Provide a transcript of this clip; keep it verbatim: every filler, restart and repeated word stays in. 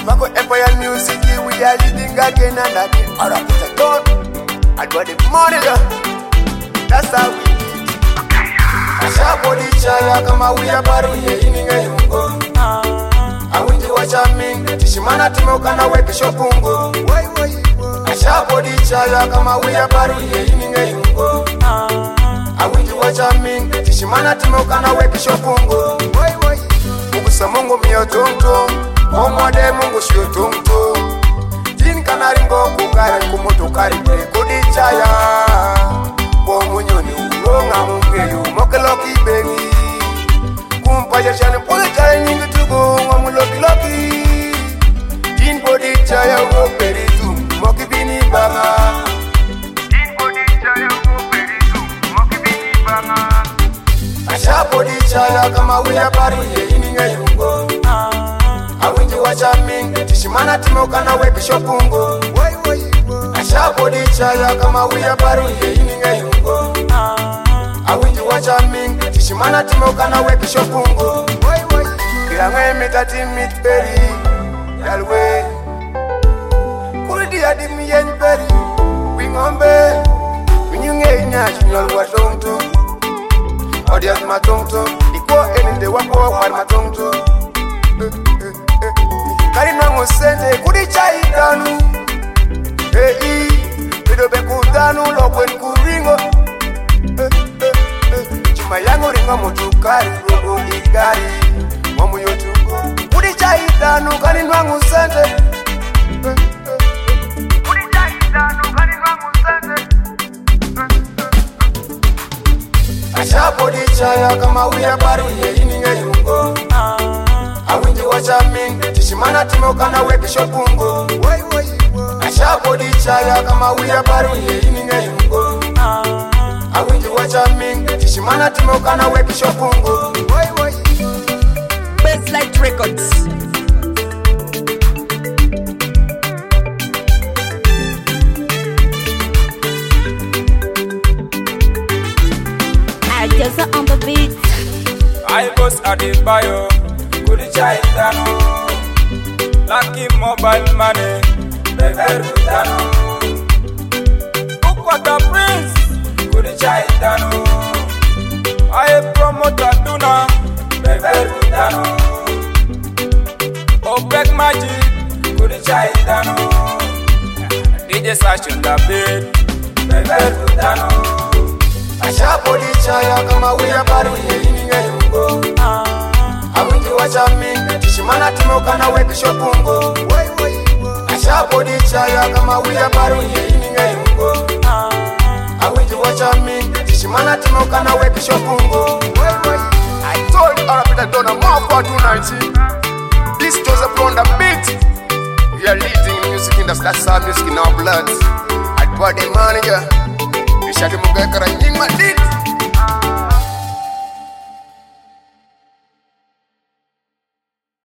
Mako Empire Music, we are leading again and again. Alright, it's a done. I got the money, that's how we did. Ashapodi chaya kama uya baru ye ininge yungo. Awinji wachamingi, tishimana timeuka na weke shopungo. Ashapodi chaya kama uya baru ye ininge yungo. Awinji wachamingi, tishimana timeuka na weke shopungo. Mugusa mungu miyo tongtong, omwade mungu shiyo tongtong. Jini kanari ngo kukare kumoto kari kure kodi chaya. Kwa munyoni uronga mungeyo mokeloki bengi. Kumpaja shane pole chaya nyingi tugo ngamu loki loki. Jini kodi chaya ugo peritu moki bini banga. Jini kodi chaya ugo peritu moki bini banga. Asha kodi chaya kama uya baru ye ininge yungo. Awinji wachamingi, tishimana timeuka na weke shopungo. Asha kodi chaya kama uya baru ye ininge yungo. Awinji wachamingi, tishimana timeuka na weke shopungo. Kila nge mitati mitperi, yalwe Kuridi adimi yenperi, wingombe Winyunge inyaji nyol watongto Odias matongto, iko eninde wako wari matongto Karina ngusente kudi chai danu. Hey, bido beku danu lokwen kuringo. Chuma yangu ringo mutukari rogo igari. Mamu yotungo kudi chai danu karina ngusente. Kudi chai danu karina ngusente. Asha kodi chaya kama uya baru ye ininge yungo. Awinji wachamingi, tishimana timeuka na weke shopungo. Asha kodi chaya kama uya baru ye ininge yungo. Awinji wachamingi, tishimana timeuka na weke shopungo. Basslight Records. I just on the beat. I was at the bio. Kudi chai dano, lucky mobile money, beber dano. Ukwata prince, kudi chai dano. I promoter tuna, beber dano. Opec magic, kudi chai dano. D J Sashin the beat, beber dano. Asha kodi chaya kama uya baru ye ininge yungo. Awinji wachamingi, tishimana timeuka na weke shopungo. Asha kodi chaya kama uya baru ye ininge yungo. Awinji wachamingi, tishimana timeuka na weke shopungo. I told you all Peter Donna more for two nineteen. This Joseph on the beat. We are leading music industry, that's our music in our blood. I bought the manager. Ishaki Mugakara, Ying my lead.